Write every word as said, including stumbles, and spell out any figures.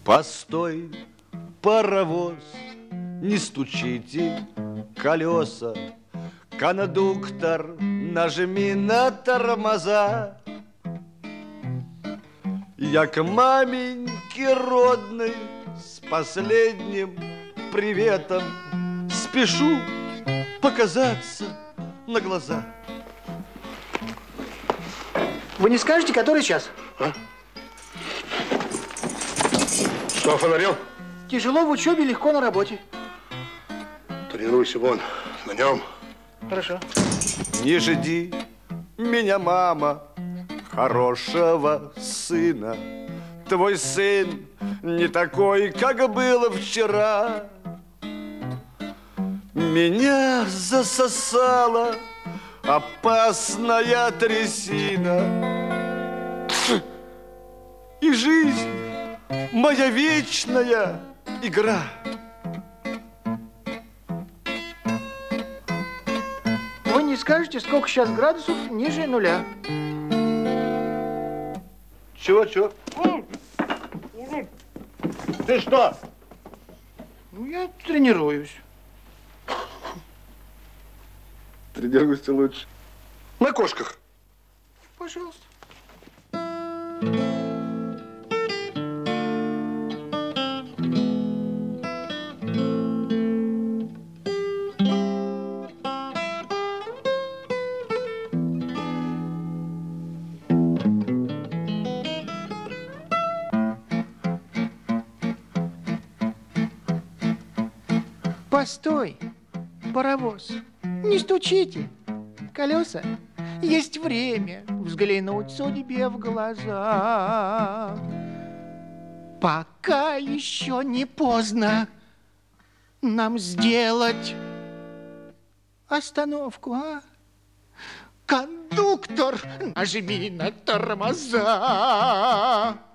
Постой, паровоз, не стучите колеса. Кондуктор, нажми на тормоза. Я к маменьке родной с последним приветом спешу показаться на глаза. Вы не скажете, который час? А? Что, фонарел? Тяжело в учебе, легко на работе. Тренируйся вон, на нем. Хорошо. Не жди меня, мама, хорошего сына. Твой сын не такой, как было вчера. Меня засосала опасная трясина. И жизнь моя вечная игра. Вы не скажете, сколько сейчас градусов ниже нуля? Чего, чего? Ты что? Ну, я тренируюсь. Тренируйся лучше. На кошках. Пожалуйста. Постой, паровоз, не стучите. Колеса, есть время взглянуть судьбе в глаза. Пока еще не поздно нам сделать остановку, а? Кондуктор, нажми на тормоза.